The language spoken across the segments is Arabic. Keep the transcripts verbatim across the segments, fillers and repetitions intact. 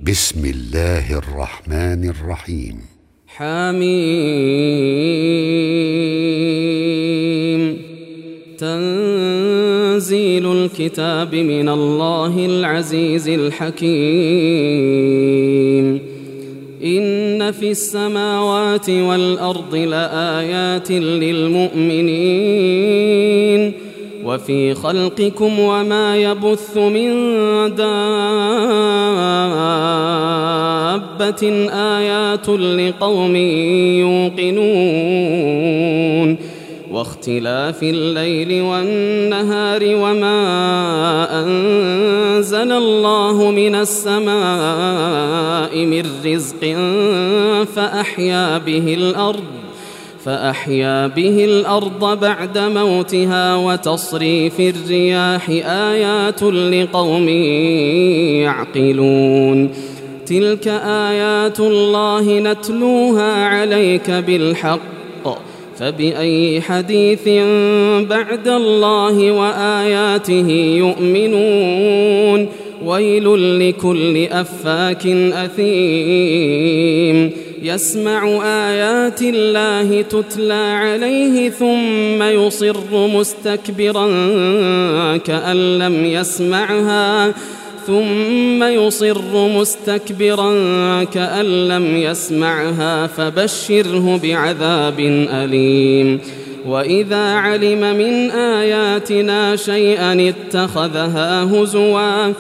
بسم الله الرحمن الرحيم. حميم. تنزيل الكتاب من الله العزيز الحكيم. إن في السماوات والأرض لآيات للمؤمنين وفي خلقكم وما يبث من دابة آيات لقوم يوقنون واختلاف الليل والنهار وما أنزل الله من السماء من رزق فأحيا به الأرض فأحيا به الأرض بعد موتها وتصريف الرياح آيات لقوم يعقلون. تلك آيات الله نتلوها عليك بالحق فبأي حديث بعد الله وآياته يؤمنون. ويل لكل أفاك أثيم يسمع آيات الله تتلى عليه ثم يصر مستكبرا كأن لم يسمعها ثم يصر مستكبرا كأن لم يسمعها فبشره بعذاب أليم. وإذا علم من آياتنا شيئا اتخذها هزوا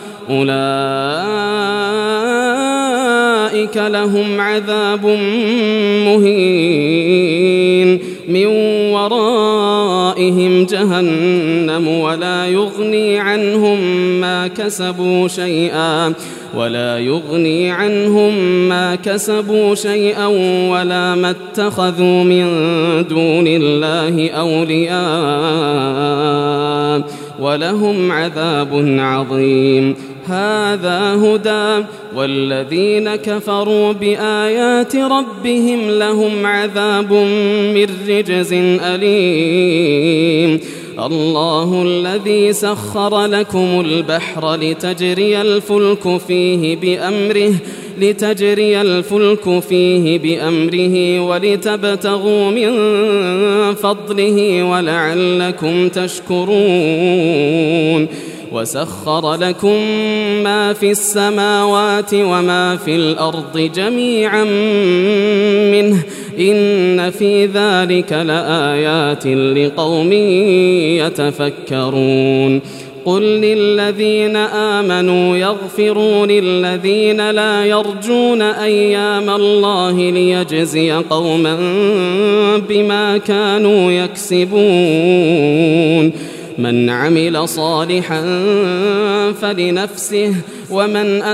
أولئك لهم عذاب مهين من ورائهم جهنم ولا يغني عنهم ما كسبوا شيئا ولا يغني عنهم ما كسبوا شيئا ولا ما اتخذوا من دون الله أولياء ولهم عذاب عظيم. هذا هدى والذين كفروا بآيات ربهم لهم عذاب من رجز أليم. الله الذي سخر لكم البحر لتجري الفلك فيه بأمره لتجري الفلك فيه بأمره ولتبتغوا من فضله ولعلكم تشكرون. وسخر لكم ما في السماوات وما في الأرض جميعا منه إن في ذلك لآيات لقوم يتفكرون. قل للذين آمنوا يغفروا للذين لا يرجون أيام الله ليجزي قوما بما كانوا يكسبون. من عمل صالحا فلنفسه ومن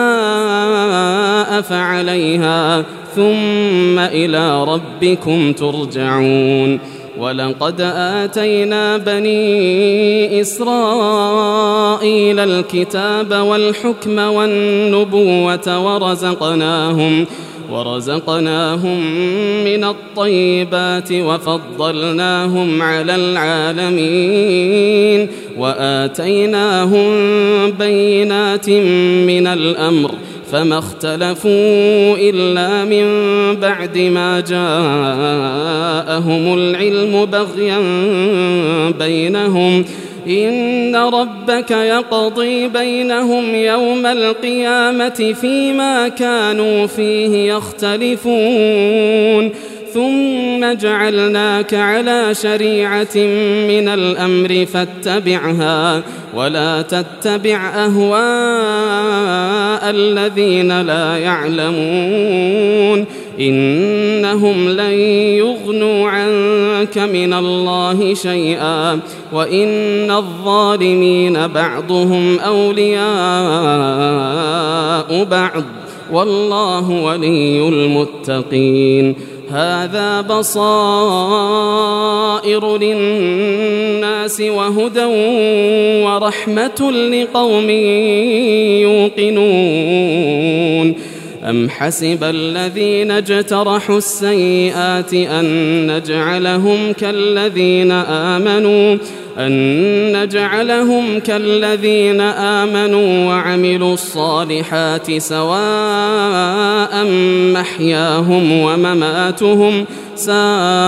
أساء فعليها ثم إلى ربكم ترجعون. ولقد آتينا بني إسرائيل الكتاب والحكم والنبوة ورزقناهم ورزقناهم من الطيبات وفضلناهم على العالمين وآتيناهم بينات من الأمر فما اختلفوا إلا من بعد ما جاءهم العلم بغيا بينهم إن ربك يقضي بينهم يوم القيامة فيما كانوا فيه يختلفون. ثم جعلناك على شريعة من الأمر فاتبعها ولا تتبع أهواء الذين لا يعلمون إنهم لن يغنوا عنك من الله شيئا وإن الظالمين بعضهم أولياء بعض والله ولي المتقين. هذا بصائر للناس وهدى ورحمة لقوم يوقنون. أم حسب الذين اجترحوا السيئات أن نجعلهم كالذين آمنوا أن نجعلهم كالذين آمنوا وعملوا الصالحات سواء محياهم ومماتهم ساء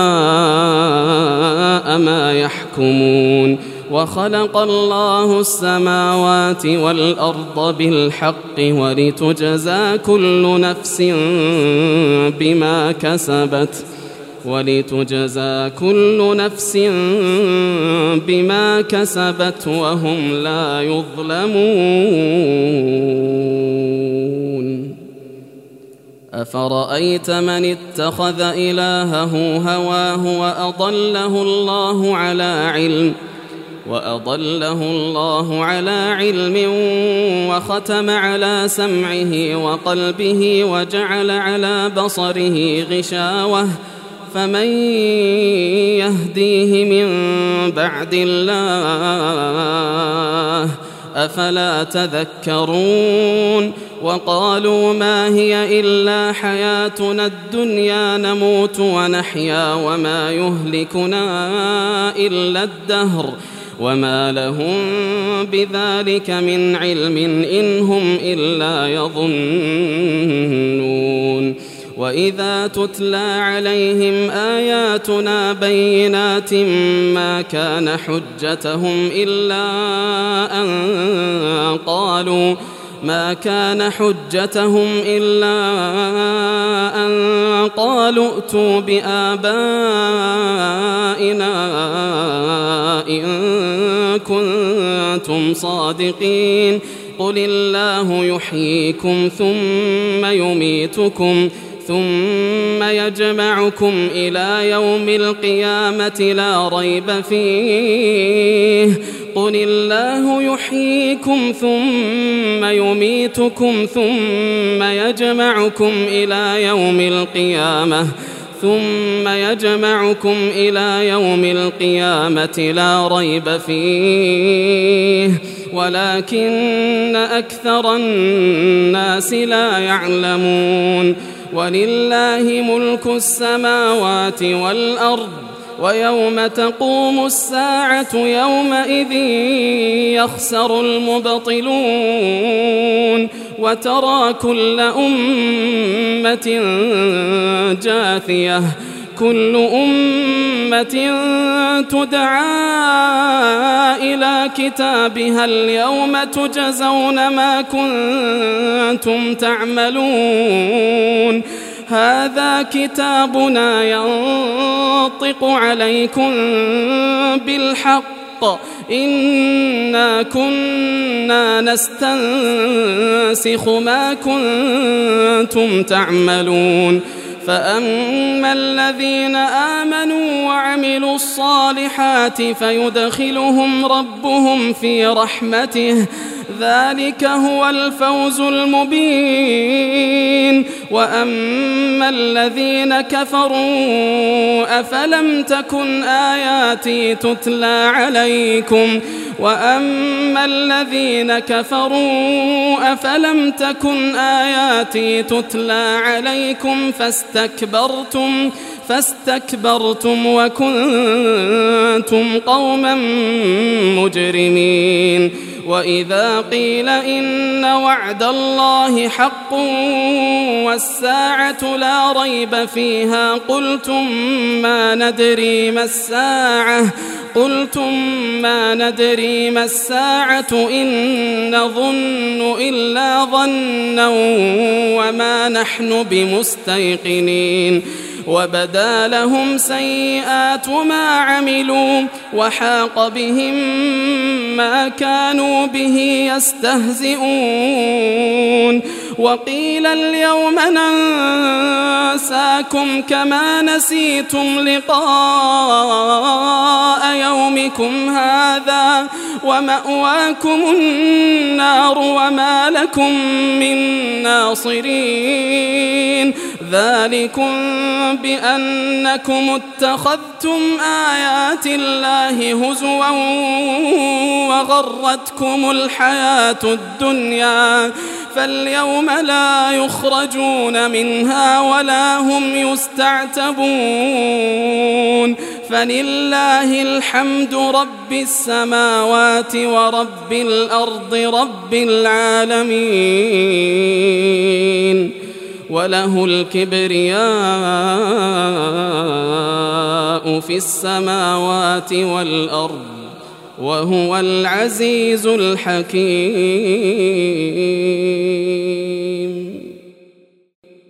ما يحكمون وخلق الله السماوات والأرض بالحق ولتجزى كل نفس بما كسبت ولتجزى كل نفس بما كسبت وهم لا يظلمون. أفرأيت من اتخذ إلهه هواه وأضله الله على علم وأضله الله على علم وختم على سمعه وقلبه وجعل على بصره غشاوة فمن يهديه من بعد الله أفلا تذكرون. وقالوا ما هي إلا حياتنا الدنيا نموت ونحيا وما يهلكنا إلا الدهر وما لهم بذلك من علم إن هم إلا يظنون. وإذا تتلى عليهم آياتنا بينات ما كان حجتهم إلا أن قالوا ما كان حجتهم إلا أن قالوا ائتوا بآبائنا إن كنتم صادقين. قل الله يحييكم ثم يميتكم ثم يجمعكم إلى يوم القيامة لا ريب فيه. قل الله يحييكم ثم يميتكم ثم يجمعكم إلى يوم القيامة ثم يجمعكم إلى يوم القيامة لا ريب فيه ولكن أكثر الناس لا يعلمون. ولله ملك السماوات والأرض ويوم تقوم الساعة يومئذ يخسر المبطلون وترى كل أمة جاثية كل أمة تدعى إلى كتابها اليوم تجزون ما كنتم تعملون. هذا كتابنا ينطق عليكم بالحق إنا كنا نستنسخ ما كنتم تعملون. فأما الذين آمنوا وعملوا الصالحات فيدخلهم ربهم في رحمته ذلك هو الفوز المبين. وأما الذين كفروا أفلم تكن آياتي تتلى عليكم وأما الذين كفروا أفلم تكن آياتي تتلى عليكم فاستكبرتم فاستكبرتم وكنتم قوما مجرمين. وإذا قيل إن وعد الله حق والساعة لا ريب فيها قلتم ما ندري ما الساعة قلتم ما ندري ما الساعة إن نظن إلا ظنا وما نحن بمستيقنين. وبدا لهم سيئات ما عملوا وحاق بهم ما كانوا به يستهزئون. وقيل اليوم ننساكم كما نسيتم لقاء يومكم هذا ومأواكم النار وما لكم من ناصرين. ذلكم بأنكم اتخذتم آيات الله هزوا وغرتكم الحياة الدنيا فاليوم لا يخرجون منها ولا هم يستعتبون فلله الحمد رب السماوات ورب الأرض رب العالمين وله الكبرياء في السماوات والأرض وهو العزيز الحكيم.